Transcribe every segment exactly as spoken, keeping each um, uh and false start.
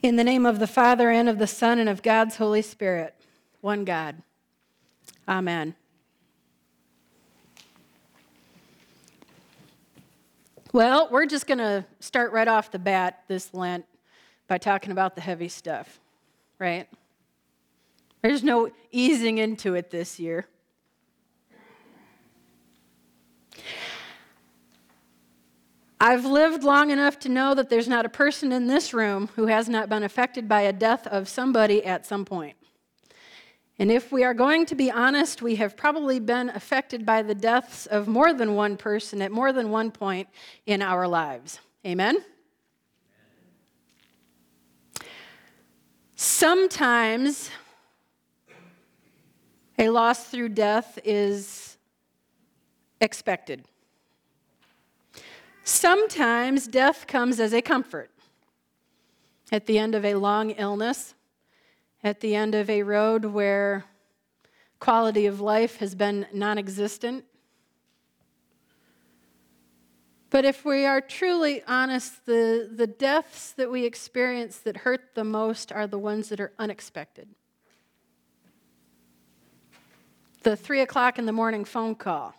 In the name of the Father, and of the Son, and of God's Holy Spirit, one God. Amen. Well, we're just going to start right off the bat this Lent by talking about the heavy stuff, right? There's no easing into it this year. I've lived long enough to know that there's not a person in this room who has not been affected by a death of somebody at some point. And if we are going to be honest, we have probably been affected by the deaths of more than one person at more than one point in our lives. Amen? Sometimes a loss through death is expected. Sometimes death comes as a comfort. At the end of a long illness, at the end of a road where quality of life has been non-existent. But if we are truly honest, the, the deaths that we experience that hurt the most are the ones that are unexpected. The three o'clock in the morning phone call.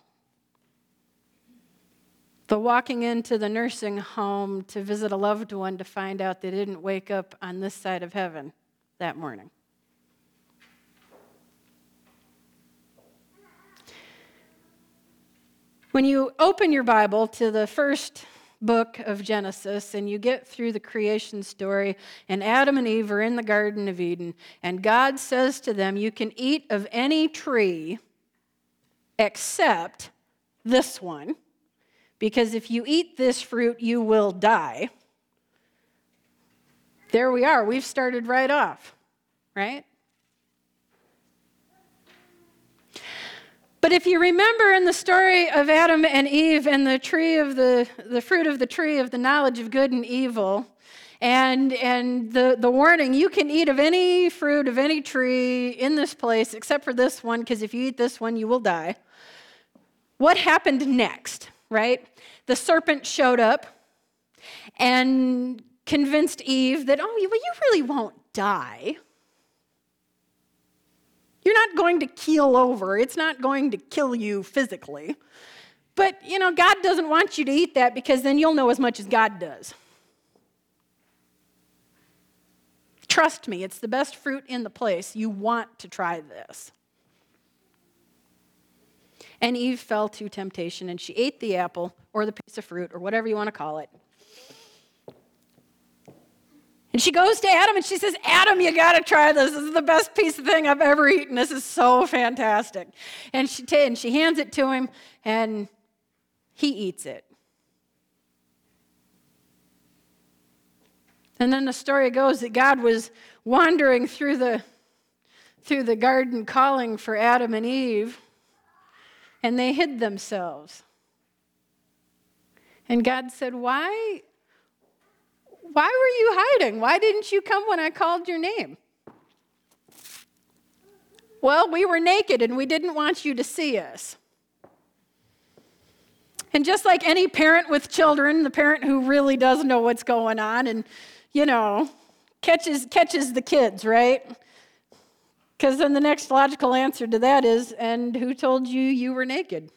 The walking into the nursing home to visit a loved one to find out they didn't wake up on this side of heaven that morning. When you open your Bible to the first book of Genesis and you get through the creation story, and Adam and Eve are in the Garden of Eden, and God says to them, you can eat of any tree except this one, because if you eat this fruit, you will die. There we are. We've started right off, right? But if you remember in the story of Adam and Eve and the tree of the, the fruit of the tree of the knowledge of good and evil, and, and the, the warning, you can eat of any fruit of any tree in this place except for this one, because if you eat this one, you will die. What happened next? Right? The serpent showed up and convinced Eve that, oh, well, you really won't die. You're not going to keel over. It's not going to kill you physically. But, you know, God doesn't want you to eat that because then you'll know as much as God does. Trust me, it's the best fruit in the place. You want to try this. And Eve fell to temptation, and she ate the apple, or the piece of fruit, or whatever you want to call it. And she goes to Adam, and she says, Adam, you got to try this. This is the best piece of thing I've ever eaten. This is so fantastic. And she, t- and she hands it to him, and he eats it. And then the story goes that God was wandering through the, through the garden calling for Adam and Eve, and they hid themselves. And God said, why, why were you hiding? Why didn't you come when I called your name? Well, we were naked and we didn't want you to see us. And just like any parent with children, the parent who really does know what's going on and, you know, catches catches the kids, right? Because then the next logical answer to that is, and who told you you were naked?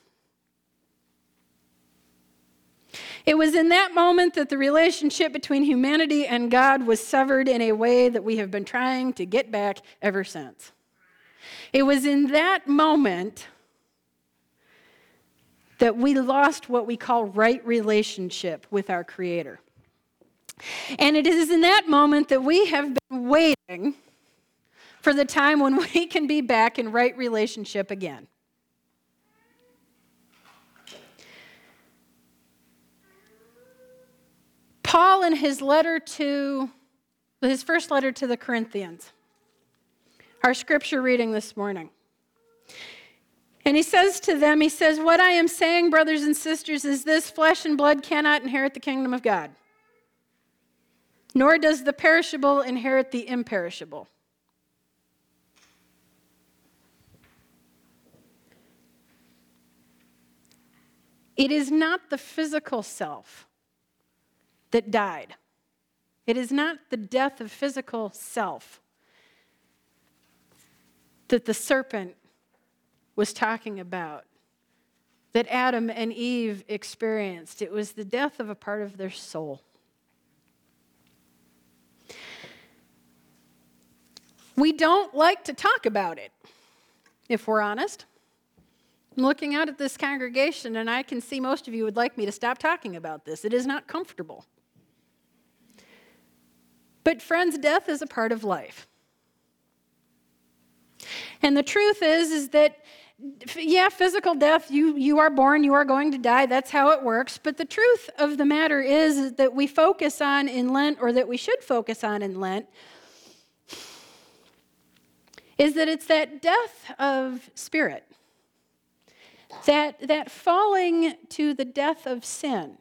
It was in that moment that the relationship between humanity and God was severed in a way that we have been trying to get back ever since. It was in that moment that we lost what we call right relationship with our Creator. And it is in that moment that we have been waiting for the time when we can be back in right relationship again. Paul, in his letter to, his first letter to the Corinthians, our scripture reading this morning. And he says to them, he says, what I am saying, brothers and sisters, is this: flesh and blood cannot inherit the kingdom of God, nor does the perishable inherit the imperishable. It is not the physical self that died. It is not the death of physical self that the serpent was talking about, that Adam and Eve experienced. It was the death of a part of their soul. We don't like to talk about it, if we're honest. I'm looking out at this congregation, and I can see most of you would like me to stop talking about this. It is not comfortable. But friends, death is a part of life. And the truth is, is that, yeah, physical death, you, you are born, you are going to die, that's how it works. But the truth of the matter is, is that we focus on in Lent, or that we should focus on in Lent, is that it's that death of spirit, that, that falling to the death of sin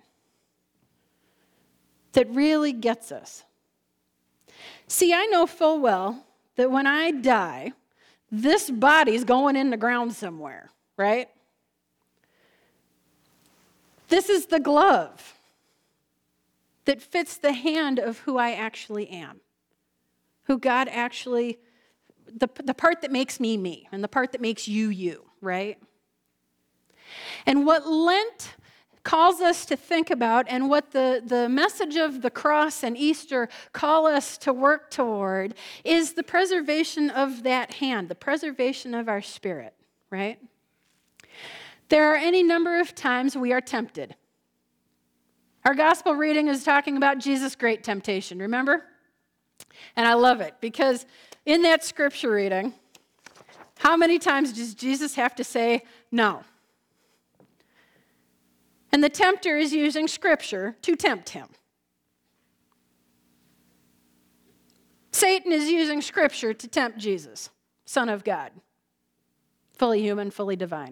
that really gets us. See, I know full well that when I die, this body's going in the ground somewhere, right? This is the glove that fits the hand of who I actually am, who God actually, the, the part that makes me me, and the part that makes you you, right? And what Lent calls us to think about, and what the, the message of the cross and Easter call us to work toward, is the preservation of that hand, the preservation of our spirit, right? There are any number of times we are tempted. Our gospel reading is talking about Jesus' great temptation, remember? And I love it, because in that scripture reading, how many times does Jesus have to say no? And the tempter is using Scripture to tempt him. Satan is using Scripture to tempt Jesus, Son of God, fully human, fully divine.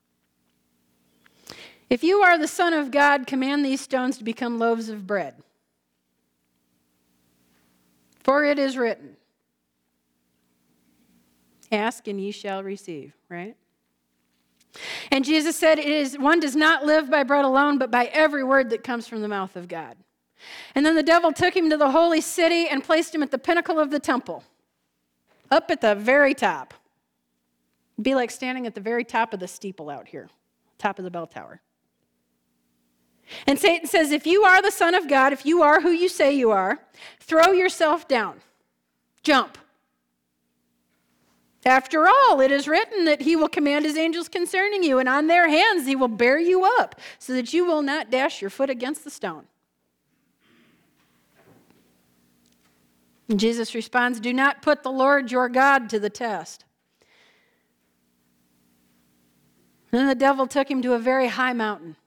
If you are the Son of God, command these stones to become loaves of bread. For it is written, ask and ye shall receive, right? And Jesus said, "It is one does not live by bread alone, but by every word that comes from the mouth of God." And then the devil took him to the holy city and placed him at the pinnacle of the temple, up at the very top. It'd be like standing at the very top of the steeple out here, top of the bell tower. And Satan says, if you are the Son of God, if you are who you say you are, throw yourself down, jump. After all, it is written that he will command his angels concerning you, and on their hands he will bear you up, so that you will not dash your foot against the stone. And Jesus responds, do not put the Lord your God to the test. And then the devil took him to a very high mountain.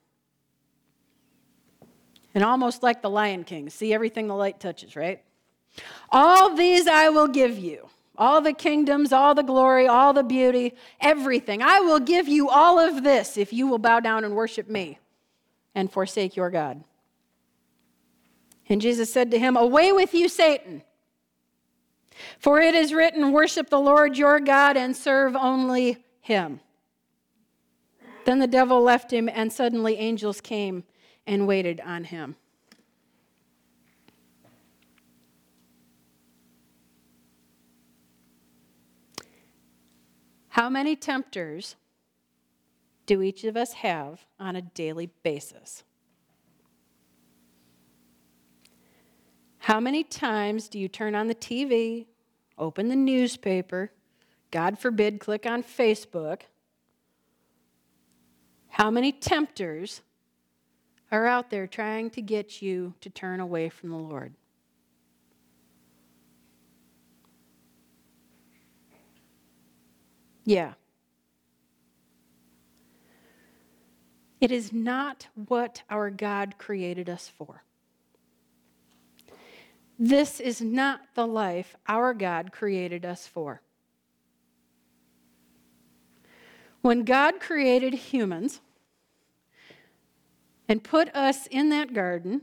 And almost like the Lion King, see everything the light touches, right? All these I will give you. All the kingdoms, all the glory, all the beauty, everything. I will give you all of this if you will bow down and worship me and forsake your God. And Jesus said to him, away with you, Satan. For it is written, worship the Lord your God and serve only him. Then the devil left him, and suddenly angels came and waited on him. How many tempters do each of us have on a daily basis? How many times do you turn on the T V, open the newspaper, God forbid, click on Facebook? How many tempters are out there trying to get you to turn away from the Lord? Yeah. It is not what our God created us for. This is not the life our God created us for. When God created humans and put us in that garden,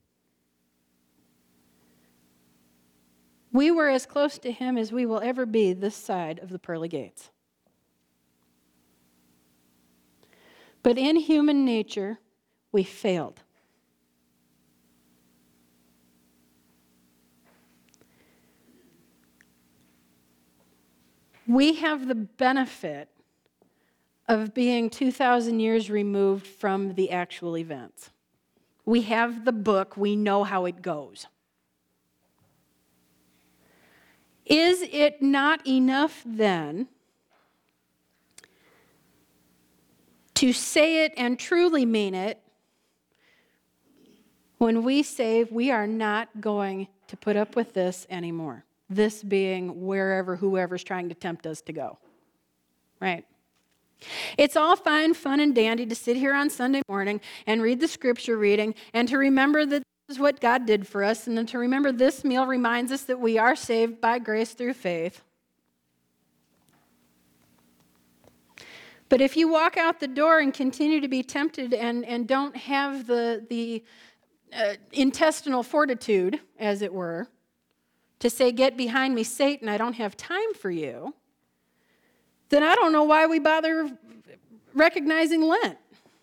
we were as close to him as we will ever be this side of the pearly gates. But in human nature, we failed. We have the benefit of being two thousand years removed from the actual events. We have the book. We know how it goes. Is it not enough then to say it and truly mean it when we say we are not going to put up with this anymore? This being wherever, whoever's trying to tempt us to go, right? It's all fine, fun, and dandy to sit here on Sunday morning and read the scripture reading and to remember that this is what God did for us, and then to remember this meal reminds us that we are saved by grace through faith. But if you walk out the door and continue to be tempted and, and don't have the, the uh, intestinal fortitude, as it were, to say, get behind me, Satan, I don't have time for you, then I don't know why we bother recognizing Lent.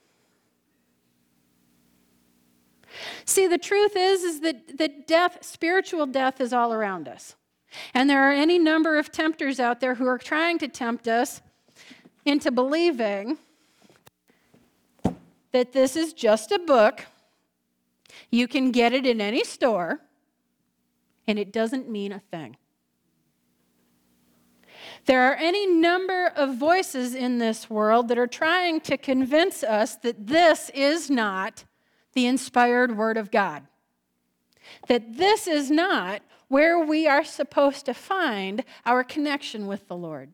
See, the truth is, is that, that death, spiritual death is all around us. And there are any number of tempters out there who are trying to tempt us into believing that this is just a book. You can get it in any store, and it doesn't mean a thing. There are any number of voices in this world that are trying to convince us that this is not the inspired Word of God. That this is not where we are supposed to find our connection with the Lord.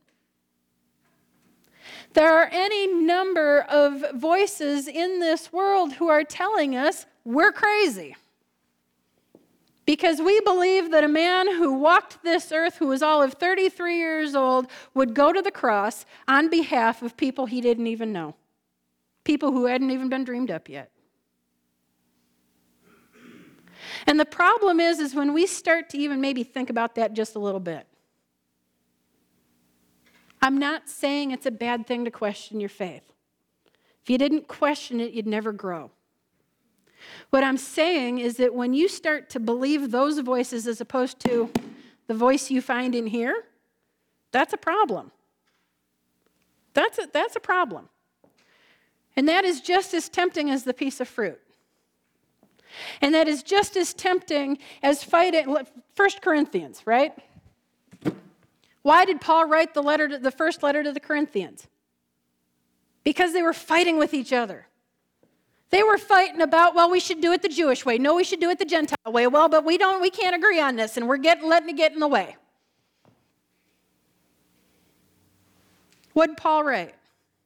There are any number of voices in this world who are telling us we're crazy. Because we believe that a man who walked this earth, who was all of thirty-three years old, would go to the cross on behalf of people he didn't even know. People who hadn't even been dreamed up yet. And the problem is, is when we start to even maybe think about that just a little bit. I'm not saying it's a bad thing to question your faith. If you didn't question it, you'd never grow. What I'm saying is that when you start to believe those voices as opposed to the voice you find in here, that's a problem. That's a, that's a problem. And that is just as tempting as the piece of fruit. And that is just as tempting as fighting, First Corinthians, right? Why did Paul write the letter, to, the first letter to the Corinthians? Because they were fighting with each other. They were fighting about, well, we should do it the Jewish way. No, we should do it the Gentile way. Well, but we don't, we can't agree on this, and we're getting, letting it get in the way. What did Paul write?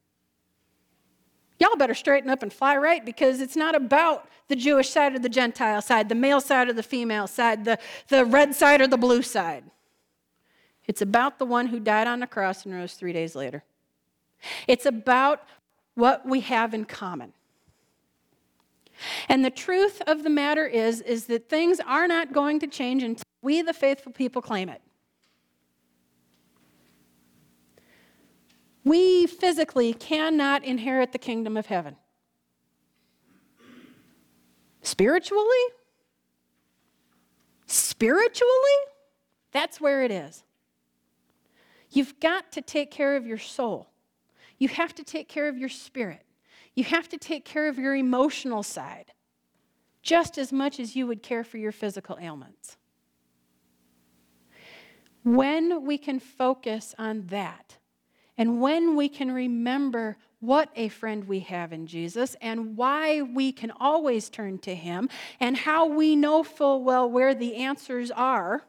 Y'all better straighten up and fly right, because it's not about the Jewish side or the Gentile side, the male side or the female side, the, the red side or the blue side. It's about the one who died on the cross and rose three days later. It's about what we have in common. And the truth of the matter is, is that things are not going to change until we, the faithful people, claim it. We physically cannot inherit the kingdom of heaven. Spiritually? Spiritually? That's where it is. You've got to take care of your soul. You have to take care of your spirit. You have to take care of your emotional side just as much as you would care for your physical ailments. When we can focus on that, and when we can remember what a friend we have in Jesus and why we can always turn to Him and how we know full well where the answers are,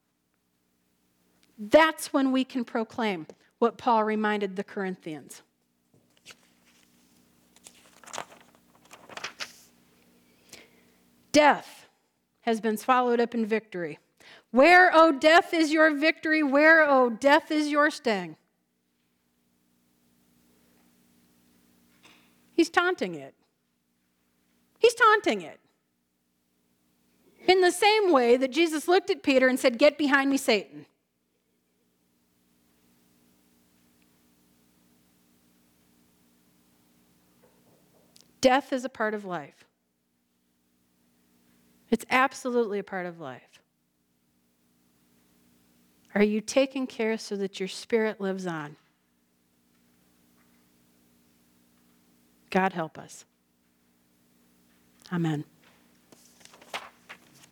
that's when we can proclaim what Paul reminded the Corinthians. Death has been swallowed up in victory. Where, O death, is your victory? Where, O death, is your sting? He's taunting it. He's taunting it. In the same way that Jesus looked at Peter and said, "Get behind me, Satan." Death is a part of life. It's absolutely a part of life. Are you taking care so that your spirit lives on? God help us. Amen.